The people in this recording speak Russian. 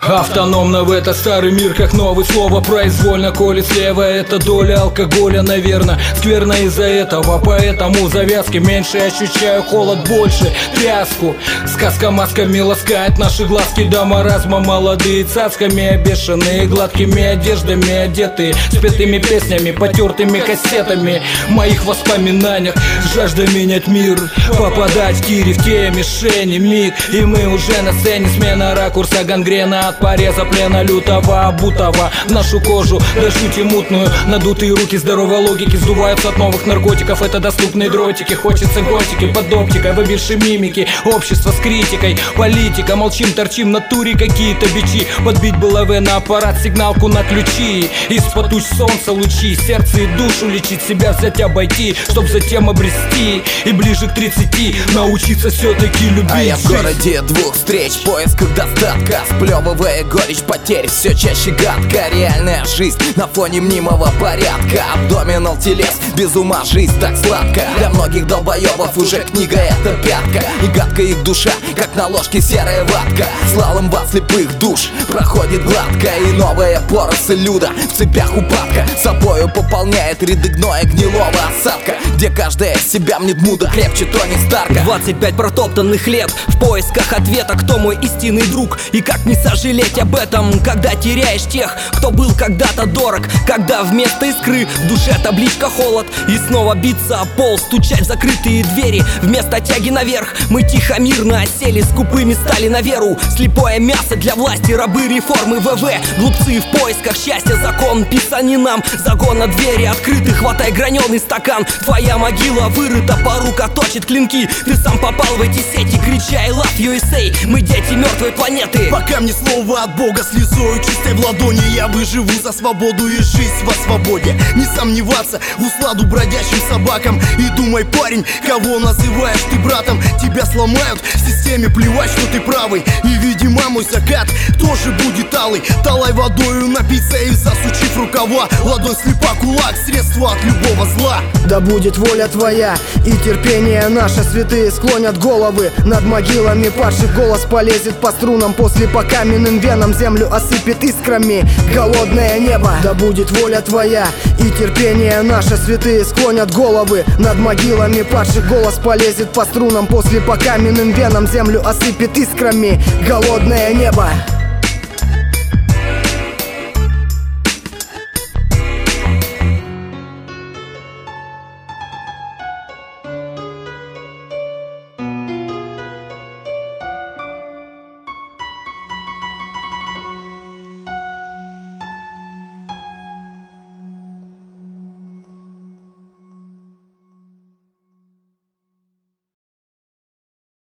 Автономно в этот старый мир, как новый слово произвольно колет слева. Это доля алкоголя, наверное, скверно из-за этого. Поэтому завязки меньше, ощущаю холод больше, тряску. Сказка масками ласкает наши глазки до маразма. Молодые цацками обешанные, гладкими одеждами одетые, спетыми песнями, потертыми кассетами. В моих воспоминаниях жажда менять мир, попадать в тире, в те мишени, миг. И мы уже на сцене, смена ракурса, гангрена от пореза, плена лютого, обутого в нашу кожу, до жути мутную. Надутые руки здоровой логики сдуваются от новых наркотиков. Это доступные дротики, хочется готики под оптикой, выбившей мимики. Общество с критикой, политика, молчим, торчим, натуре какие-то бичи. Подбить булавы на аппарат, сигналку на ключи. Из-под туч солнца лучи, сердце и душу лечить, себя взять, обойти, чтоб затем обрести. И ближе к 30 научиться все-таки любить. А я в городе двух встреч, в поисках достатка, сплевывая горечь потерь, все чаще гадко. Реальная жизнь на фоне мнимого порядка. Абдоминал телес, без ума жизнь так сладко. Для многих долбоебов уже книга это пятка. И гадка их душа, как на ложке серая ватка. Слалом во слепых душ проходит гладко. И новая поросль люда в цепях упадка собою пополняет ряды гноя гнилого осадка, где каждая себя мнет мудро, крепче Тони Старка. 25 протоптанных лет в поисках ответа, кто мой истинный друг и как не сожалеть об этом, когда теряешь тех, кто был когда-то дорог. Когда вместо искры в душе табличка холод, и снова биться о пол, стучать в закрытые двери. Вместо тяги наверх мы тихо мирно осели, скупыми стали на веру. Слепое мясо для власти, рабы реформы ВВ. Глупцы в поисках счастья, закон писаний нам. Загон на двери открыты, хватай граненый стакан. Твоя могила вырыта, порука точит клинки. Ты сам попал в эти сети, крича I love USA. Мы дети мертвой планеты. Пока мне слово от Бога слезою чистой в ладони, я выживу за свободу и жизнь во свободе. Не сомневаться в усладу бродячим собакам. И думай, парень, кого называешь ты братом. Тебя сломают, в системе плевать, что ты правый. И видимо мой закат тоже будет алый. Талай водою напиться и засучив рукава. Ладонь слепа, кулак, средство от любого зла. Да будет воля твоя и терпение наше. Святые склонят головы над могилами падших. Голос полезет по струнам, после по каменным венам землю осыпет искрами голодное небо. Да будет воля твоя и терпение наше. Святые склонят головы над могилами падших. Голос полезет по струнам, после по каменным венам землю осыпет искрами голодное небо.